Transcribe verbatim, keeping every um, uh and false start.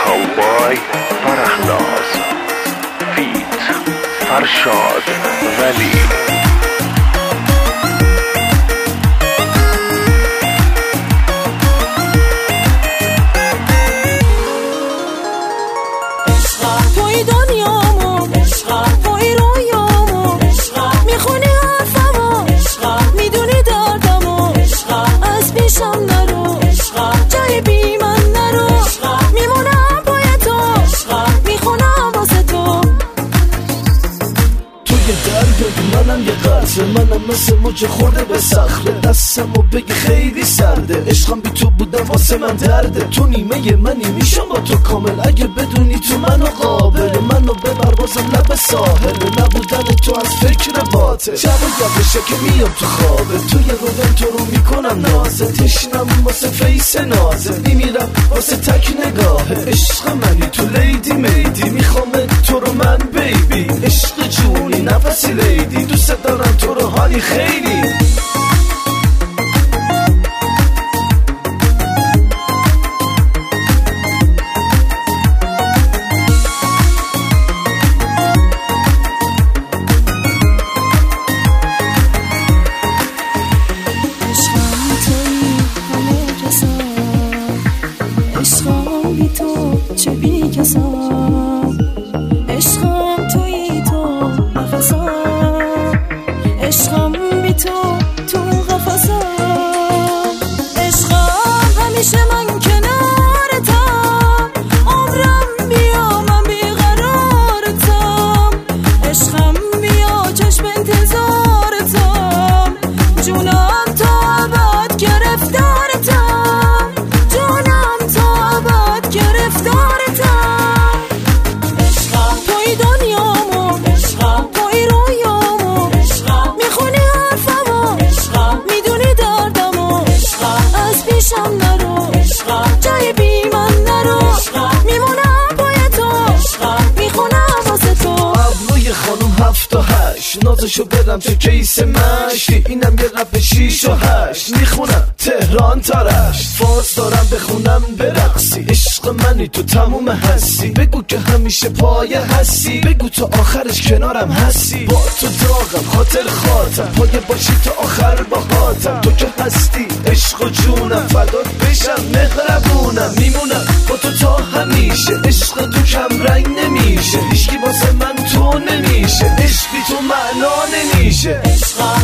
کاوبای فرهناز فیت فرشاد ولی. توی دنیامو توی رویامو میخونی حرفمو میدونی دردمو از پیشم نرو جای بی من نرو میمونم پای تو میخونم واسه تو. تو یه دردی منم یه قطره، منم مثل موج خورده به صخره، دستمو بگی خیلی سرده، عشقم بی تو بودم واسه من درده، تو نیمه منی میشم با تو کامل، اگه بدونی تو منو قابل، منو ببر بازم لب ساحل، نبودن تو از فکر باطل، شب و یادشه که میام تو خوابه، توی روزم تو رو میکنم نازه، تشنم واسه فیس نازه، میمیرم واسه تک نگاهه، عشق منی تو لیدی میدی، میخوام تو رو من بیبی، عشق جونی نفسی لیدی، دوست دارم تو رو حالی خیلی. چه بی کسام عشقم توی تو نفسام، عشقم بی تو تو قفسام، عشقم همیشه من کنارتم، عمرم بیا من بیقرارتم، عشقم بیا چشم انتظارتم، جونم تا ابد گرفتارتم، جونم تا ابد گرفتارتم. توی دنیامو توی رویامو میخونی حرفمو میدونی دردمو از پیشم نرو جای بی من نرو میمونم پای تو میخونم واسه تو. ابروی خانوم هفت و هشت نازشو برم تو کیس مشتی، اینم یه رپ شیش و هشت میخونم تهران ترش، فارس دارم بخونم برقصی، عشق منی تو تموم هستی، بگو که همیشه پای هستی، بگو تو آخرش کنارم هستی، با تو داغم خاطر خاطر پای باشی تا آخر با خاطر، تو که هستی عشق و جونم، فدات بشم مهربونم، میمونم با تو تا همیشه، عشق تو کم رنگ نمیشه، هیچکی واسه من تو نمیشه، عشقی تو معنا نمیشه.